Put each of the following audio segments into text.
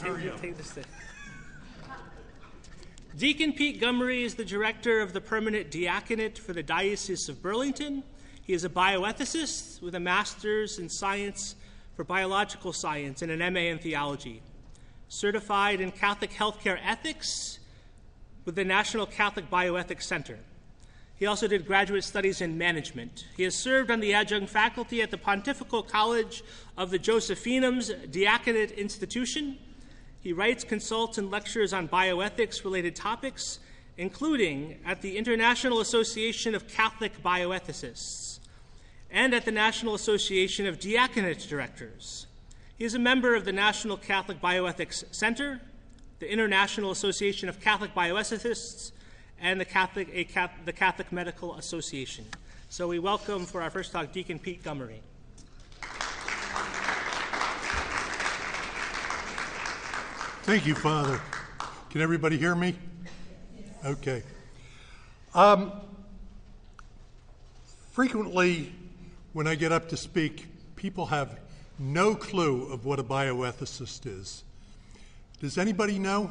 take this thing. Deacon Pete Gummery is the director of the Permanent Diaconate for the Diocese of Burlington. He is a bioethicist with a master's in science for biological science and an MA in theology. Certified in Catholic healthcare ethics with the National Catholic Bioethics Center. He also did graduate studies in management. He has served on the adjunct faculty at the Pontifical College of the Josephinum's Diaconate Institution. He writes, consults, and lectures on bioethics-related topics, including at the International Association of Catholic Bioethicists and at the National Association of Diaconate Directors. He is a member of the National Catholic Bioethics Center, the International Association of Catholic Bioethicists, and the Catholic Medical Association. So we welcome for our first talk Deacon Pete Gummery. Thank you, Father. Can everybody hear me? Okay. Frequently, when I get up to speak, people have no clue of what a bioethicist is. Does anybody know?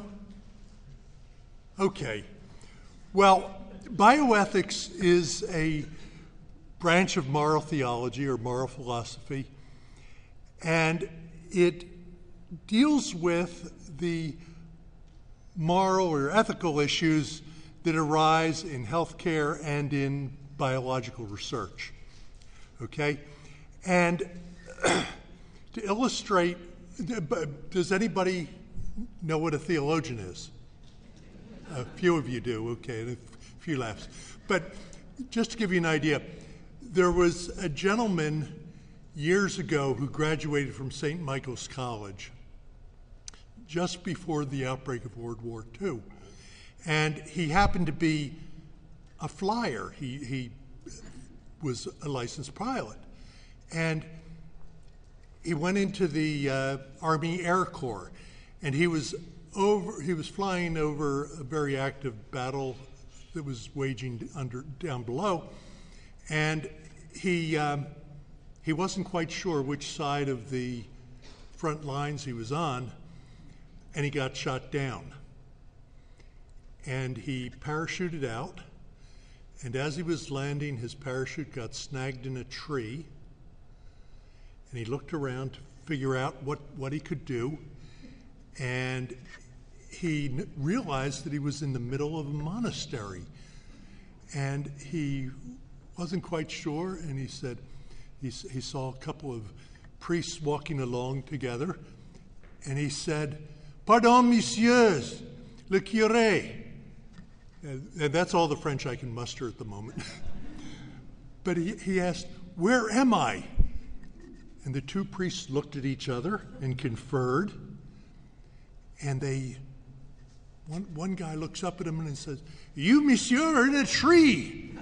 Okay. Well, bioethics is a branch of moral theology or moral philosophy, and it deals with the moral or ethical issues that arise in healthcare and in biological research. Okay? And to illustrate, does anybody know what a theologian is? A few of you do, okay, a few laughs. But just to give you an idea, there was a gentleman years ago who graduated from St. Michael's College just before the outbreak of World War II. And he happened to be a flyer. He was a licensed pilot. And he went into the Army Air Corps, and he was flying over a very active battle that was waging down below, and he wasn't quite sure which side of the front lines he was on, and he got shot down. And he parachuted out, and as he was landing, his parachute got snagged in a tree, and he looked around to figure out what he could do, and he realized that he was in the middle of a monastery, and he wasn't quite sure, and he said he saw a couple of priests walking along together, and he said, "Pardon, messieurs, le curé." And that's all the French I can muster at the moment. But he asked, "Where am I?" And the two priests looked at each other and conferred, and one guy looks up at him and says, "You, monsieur, are in a tree."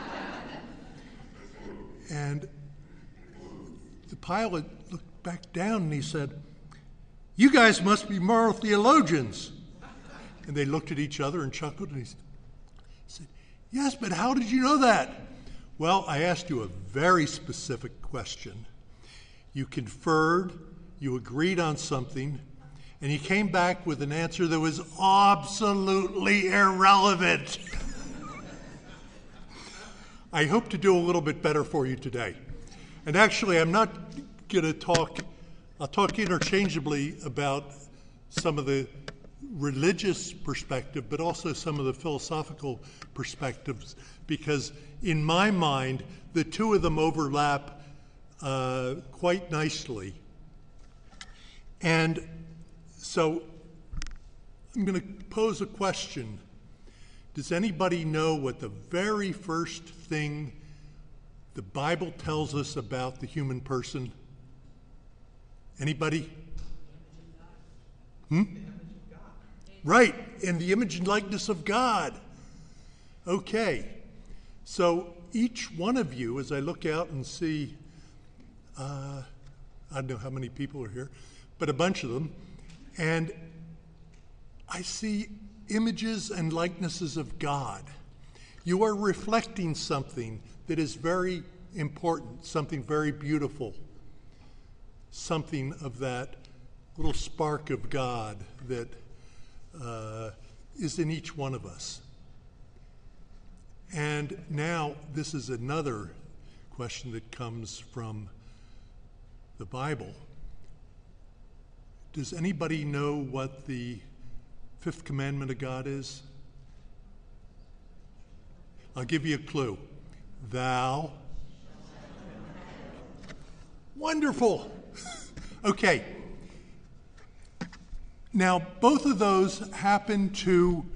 And the pilot looked back down and he said, "You guys must be moral theologians." And they looked at each other and chuckled, and he said, "Yes, but how did you know that?" "Well, I asked you a very specific question. You conferred, you agreed on something, and you came back with an answer that was absolutely irrelevant." I hope to do a little bit better for you today. And actually, I'm not going to talk, I'll talk interchangeably about some of the religious perspective, but also some of the philosophical perspectives, because in my mind, the two of them overlap quite nicely. And so I'm going to pose a question. Does anybody know what the very first thing the Bible tells us about the human person? Anybody? Right, in the image and likeness of God. Okay, so each one of you, as I look out and see, I don't know how many people are here, but a bunch of them, and I see images and likenesses of God. You are reflecting something that is very important, something very beautiful, something of that little spark of God that is in each one of us. And now this is another question that comes from the Bible. Does anybody know what the fifth commandment of God is? I'll give you a clue. Thou. Wonderful. Okay. Now, both of those happen to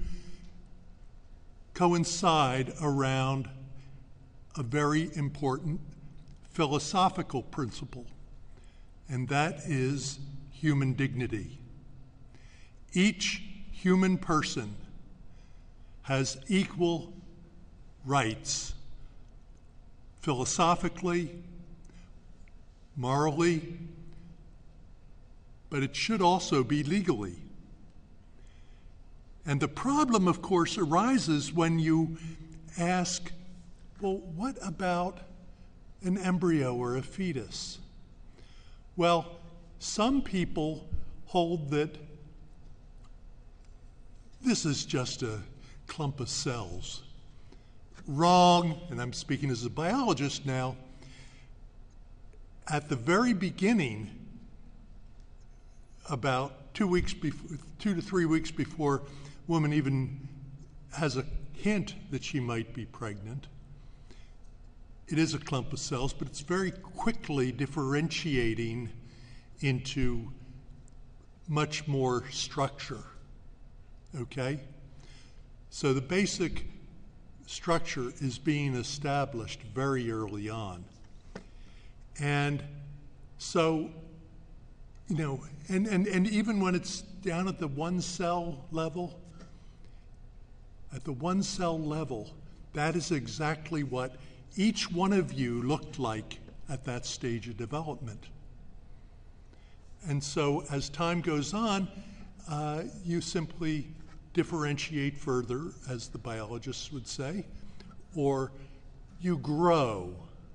coincide around a very important philosophical principle, and that is human dignity. Each human person has equal rights, philosophically, morally, but it should also be legally. And the problem, of course, arises when you ask, well, what about an embryo or a fetus? Well, some people hold that this is just a clump of cells. Wrong, and I'm speaking as a biologist now. At the very beginning, about 2 to 3 weeks before a woman even has a hint that she might be pregnant, it is a clump of cells, but it's very quickly differentiating into much more structure, okay? So the basic structure is being established very early on. And so, you know, and even when it's down at the one cell level, that is exactly what each one of you looked like at that stage of development. And so as time goes on, you simply differentiate further, as the biologists would say, or you grow.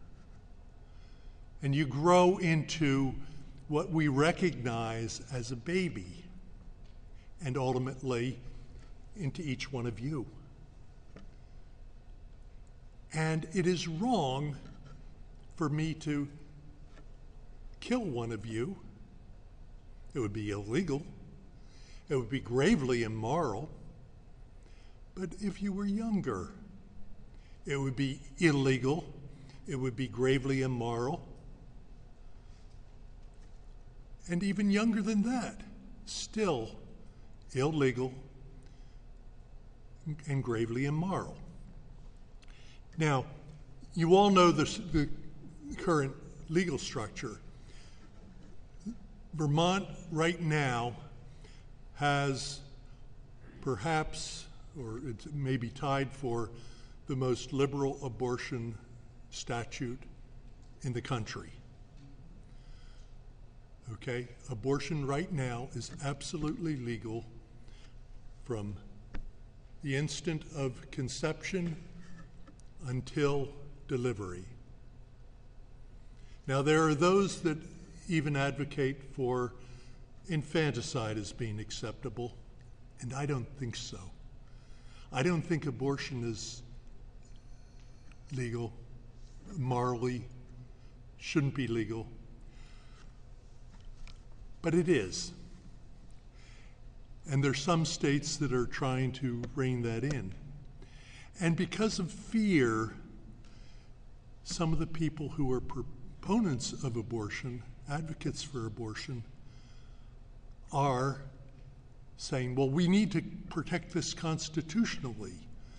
And you grow into what we recognize as a baby, and ultimately into each one of you. And it is wrong for me to kill one of you. It would be illegal. It would be gravely immoral. But if you were younger, it would be illegal. It would be gravely immoral. And even younger than that, still illegal and gravely immoral. Now, you all know the current legal structure. Vermont right now has perhaps, or it may be tied for, the most liberal abortion statute in the country. Okay, abortion right now is absolutely legal from the instant of conception until delivery. Now, there are those that even advocate for infanticide as being acceptable, and I don't think so. I don't think abortion is legal, morally, shouldn't be legal. But it is. And there's some states that are trying to rein that in. And because of fear, some of the people who are proponents of abortion, advocates for abortion, are saying, well, we need to protect this constitutionally.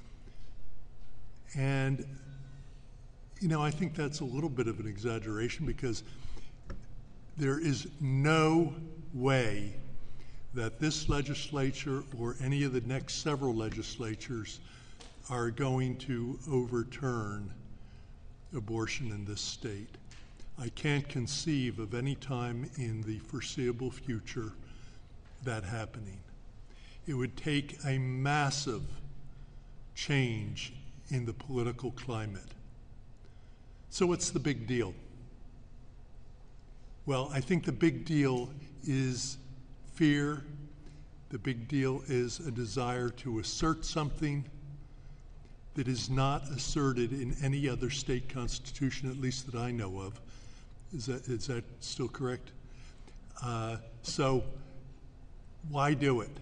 And, you know, I think that's a little bit of an exaggeration, because there is no way that this legislature or any of the next several legislatures are going to overturn abortion in this state. I can't conceive of any time in the foreseeable future that happening. It would take a massive change in the political climate. So what's the big deal? Well, I think the big deal is fear. The big deal is a desire to assert something that is not asserted in any other state constitution, at least that I know of. Is that still correct? So why do it?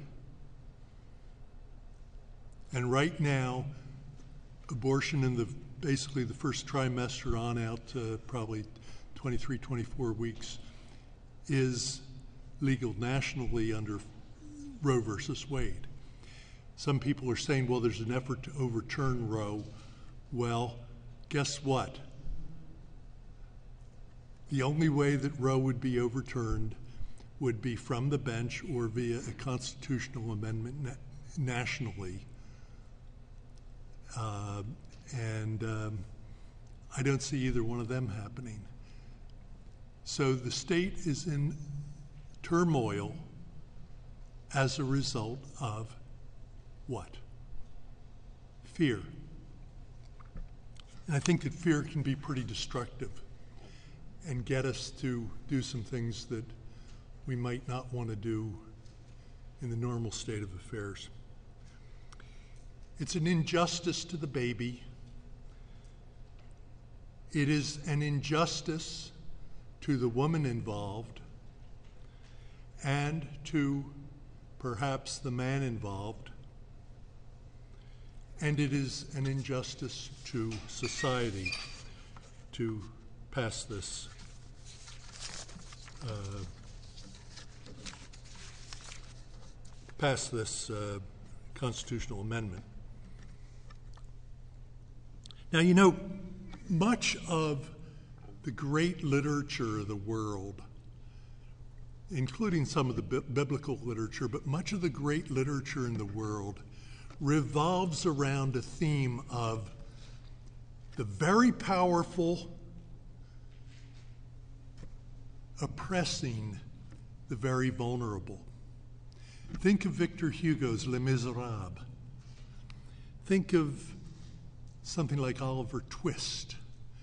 And right now, abortion in basically the first trimester on out to probably 23, 24 weeks is legal nationally under Roe versus Wade. Some people are saying, well, there's an effort to overturn Roe. Well, guess what? The only way that Roe would be overturned would be from the bench or via a constitutional amendment nationally. I don't see either one of them happening. So the state is in turmoil as a result of what? Fear. And I think that fear can be pretty destructive and get us to do some things that we might not want to do in the normal state of affairs. It's an injustice to the baby. It is an injustice to the woman involved and to perhaps the man involved. And it is an injustice to society to pass this constitutional amendment. Now, you know, much of the great literature of the world, including some of the biblical literature, but much of the great literature in the world revolves around a theme of the very powerful oppressing the very vulnerable. Think of Victor Hugo's Les Miserables. Think of something like Oliver Twist.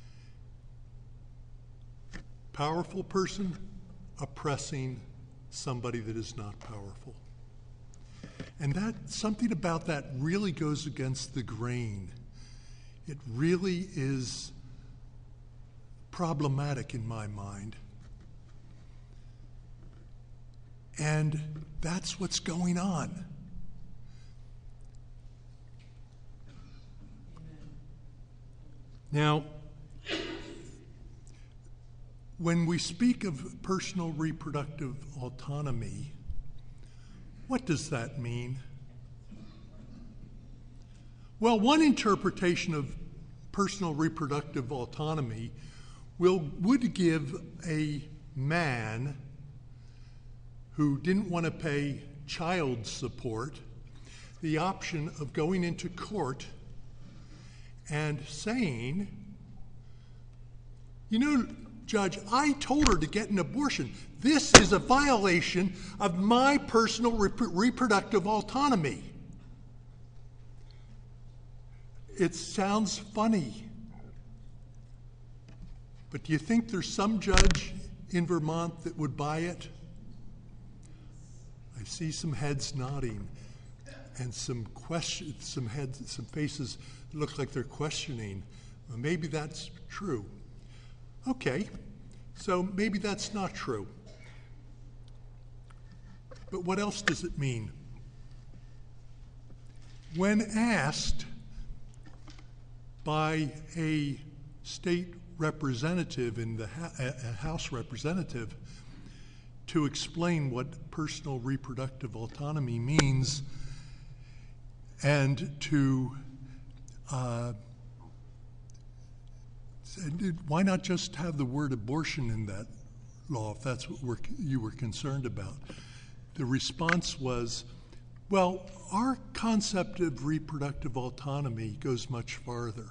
Powerful person oppressing somebody that is not powerful. And that something about that really goes against the grain. It really is problematic in my mind. And that's what's going on. Now, when we speak of personal reproductive autonomy, what does that mean? Well, one interpretation of personal reproductive autonomy would give a man who didn't want to pay child support the option of going into court and saying, you know, Judge, I told her to get an abortion. This is a violation of my personal reproductive autonomy. It sounds funny. But do you think there's some judge in Vermont that would buy it? I see some heads nodding and some faces that look like they're questioning. Well, maybe that's true. Okay, so maybe that's not true. But what else does it mean? When asked by a state representative in the House representative to explain what personal reproductive autonomy means and to why not just have the word abortion in that law if that's what you were concerned about? The response was, well, our concept of reproductive autonomy goes much farther.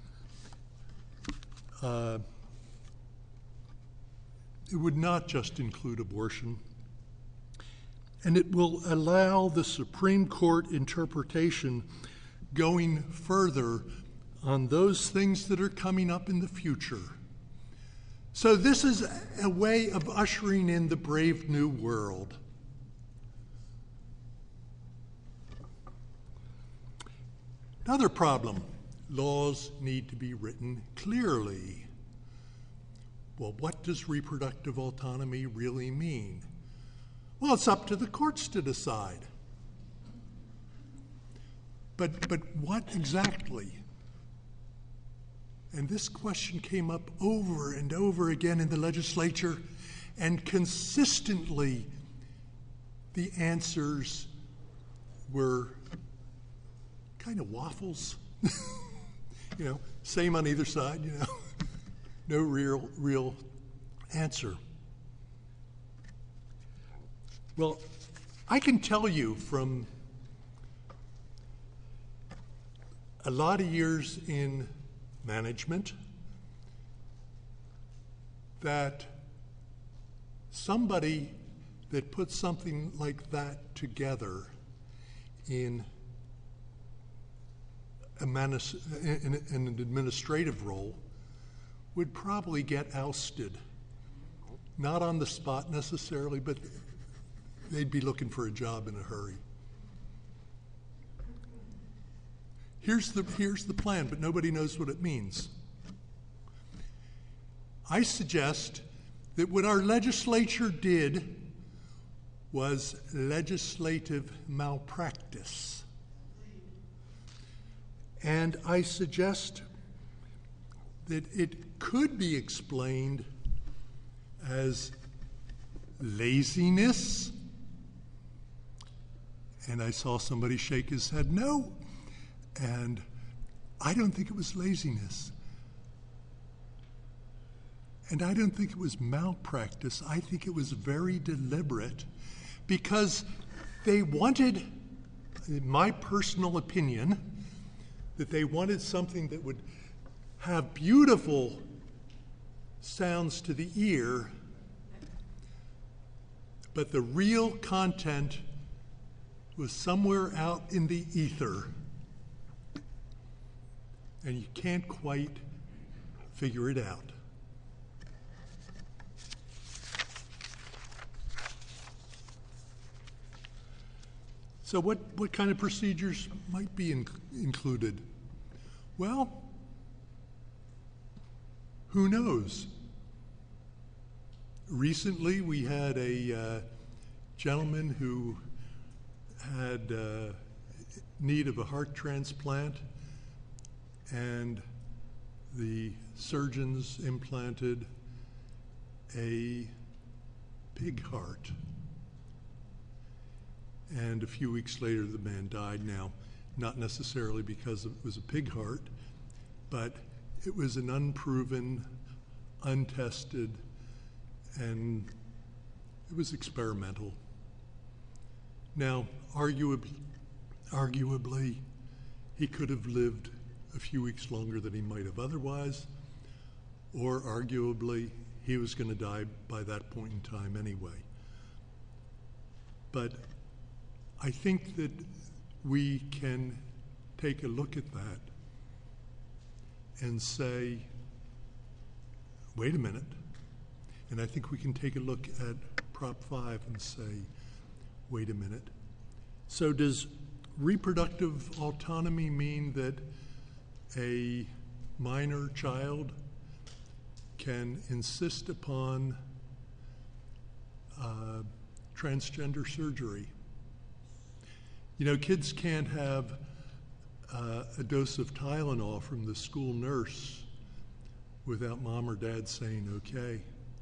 It would not just include abortion, and it will allow the Supreme Court interpretation going further on those things that are coming up in the future. So this is a way of ushering in the brave new world. Another problem, laws need to be written clearly. Well, what does reproductive autonomy really mean? Well, it's up to the courts to decide. But what exactly? And this question came up over and over again in the legislature, and consistently the answers were kind of waffles. Same on either side, no real answer. Well, I can tell you from a lot of years in management that somebody that puts something like that together in an administrative role would probably get ousted. Not on the spot necessarily, but they'd be looking for a job in a hurry. Here's the plan, but nobody knows what it means. I suggest that what our legislature did was legislative malpractice. And I suggest that it could be explained as laziness. And I saw somebody shake his head no. And I don't think it was laziness. And I don't think it was malpractice. I think it was very deliberate because they wanted, in my personal opinion, that they wanted something that would have beautiful sounds to the ear, but the real content was somewhere out in the ether, and you can't quite figure it out. So what kind of procedures might be included? Well, who knows? Recently, we had a gentleman who had need of a heart transplant, and the surgeons implanted a pig heart. And a few weeks later, the man died. Now, not necessarily because it was a pig heart, but it was an unproven, untested, and it was experimental. Now, arguably, he could have lived a few weeks longer than he might have otherwise, or arguably, he was going to die by that point in time anyway. But I think that we can take a look at that and say, wait a minute. And I think we can take a look at Prop 5 and say, wait a minute. So does reproductive autonomy mean that a minor child can insist upon transgender surgery? Kids can't have a dose of Tylenol from the school nurse without mom or dad saying okay.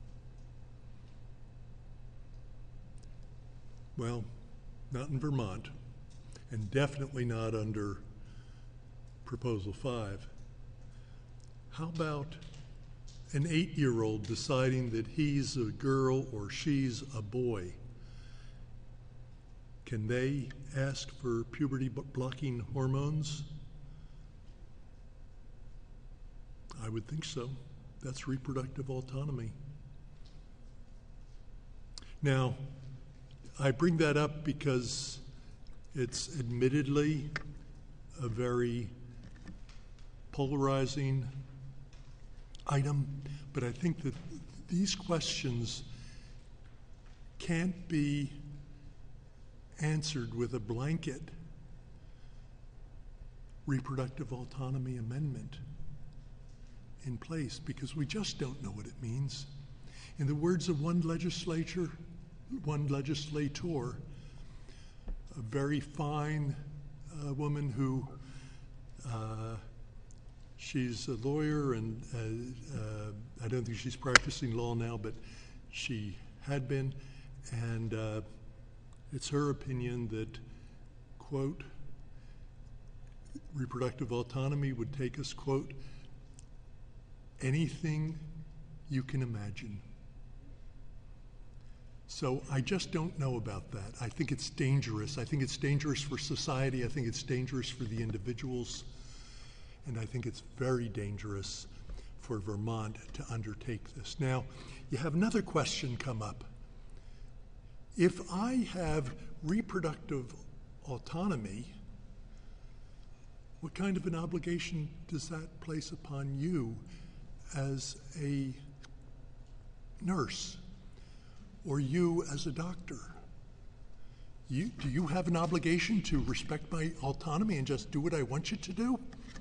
Well, not in Vermont, and definitely not under Proposal 5. How about an 8-year-old deciding that he's a girl or she's a boy? Can they ask for puberty-blocking hormones? I would think so. That's reproductive autonomy. Now, I bring that up because it's admittedly a very polarizing item, but I think that these questions can't be answered with a blanket reproductive autonomy amendment in place because we just don't know what it means. In the words of one legislator, a very fine woman who she's a lawyer, and I don't think she's practicing law now, but she had been, and it's her opinion that, quote, reproductive autonomy would take us, quote, anything you can imagine. So I just don't know about that. I think it's dangerous. I think it's dangerous for society. I think it's dangerous for the individuals. And I think it's very dangerous for Vermont to undertake this. Now, you have another question come up. If I have reproductive autonomy, what kind of an obligation does that place upon you as a nurse or you as a doctor? Do you have an obligation to respect my autonomy and just do what I want you to do?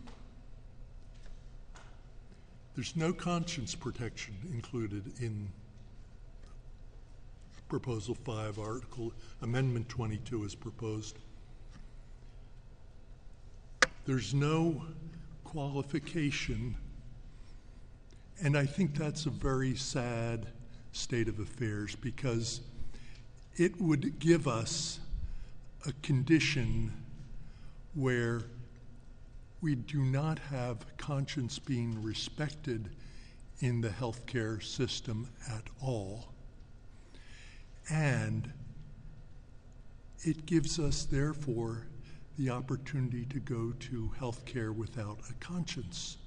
There's no conscience protection included in Proposal 5, Article Amendment 22 is proposed. There's no qualification, and I think that's a very sad state of affairs because it would give us a condition where we do not have conscience being respected in the healthcare system at all. And it gives us, therefore, the opportunity to go to healthcare without a conscience.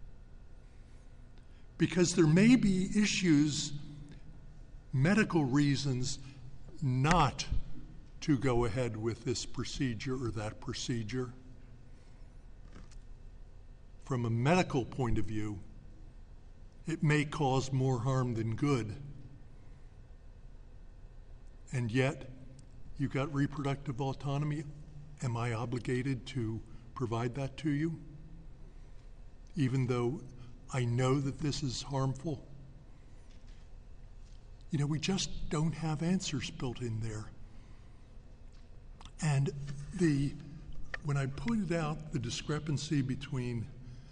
Because there may be issues, medical reasons, not to go ahead with this procedure or that procedure. From a medical point of view, it may cause more harm than good. And yet, you've got reproductive autonomy. Am I obligated to provide that to you? Even though I know that this is harmful? You know, we just don't have answers built in there. And when I pointed out the discrepancy between,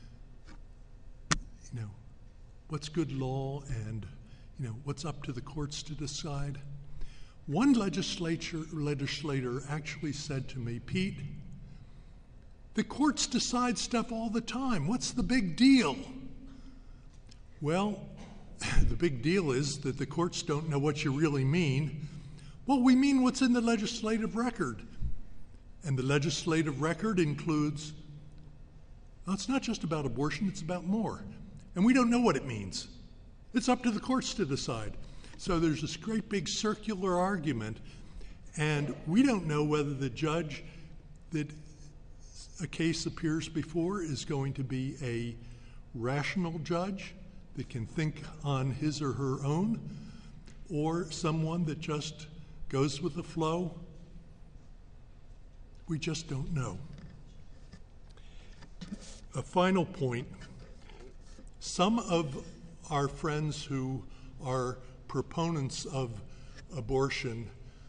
what's good law and, what's up to the courts to decide, one legislator actually said to me, Pete, the courts decide stuff all the time. What's the big deal? Well, the big deal is that the courts don't know what you really mean. Well, we mean what's in the legislative record. And the legislative record includes, well, it's not just about abortion, it's about more. And we don't know what it means. It's up to the courts to decide. So there's this great big circular argument, and we don't know whether the judge that a case appears before is going to be a rational judge that can think on his or her own, or someone that just goes with the flow. We just don't know. A final point. Some of our friends who are proponents of abortion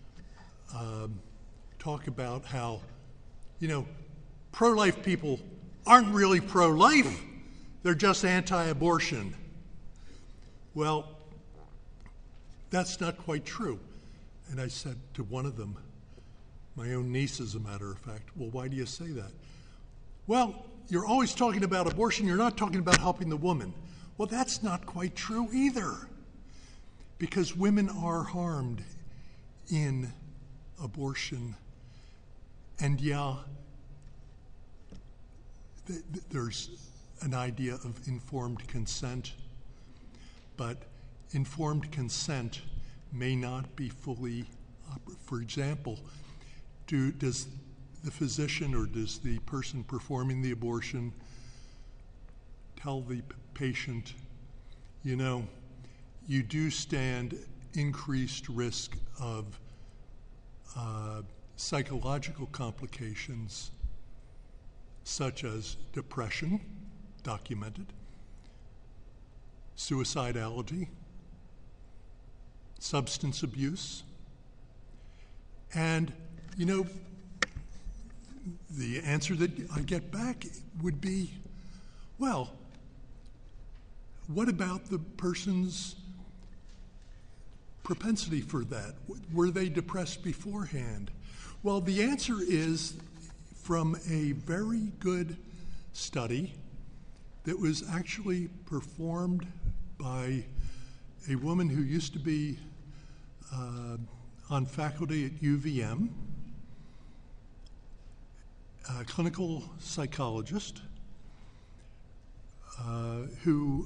talk about how, pro-life people aren't really pro-life, they're just anti-abortion. Well, that's not quite true. And I said to one of them, my own niece as a matter of fact, well, why do you say that? Well, you're always talking about abortion, you're not talking about helping the woman. Well, that's not quite true either. Because women are harmed in abortion. And there's an idea of informed consent, but informed consent may not be fully, for example, does the physician or does the person performing the abortion tell the patient, you do stand increased risk of psychological complications such as depression, documented, suicidality, substance abuse, and, the answer that I get back would be, well, what about the person's propensity for that? Were they depressed beforehand? Well, the answer is from a very good study that was actually performed by a woman who used to be on faculty at UVM, a clinical psychologist who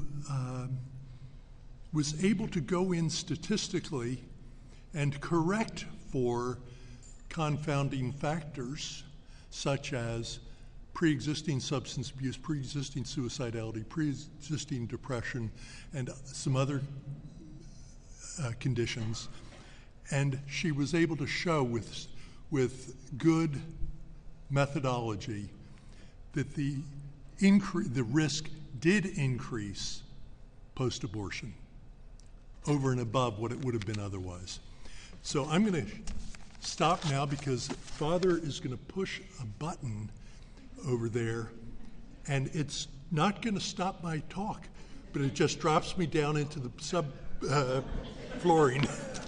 was able to go in statistically and correct for confounding factors such as pre-existing substance abuse, pre-existing suicidality, pre-existing depression, and some other conditions. And she was able to show with good methodology that the risk did increase post-abortion over and above what it would have been otherwise. So I'm going to stop now because Father is going to push a button over there, and it's not going to stop my talk, but it just drops me down into the flooring.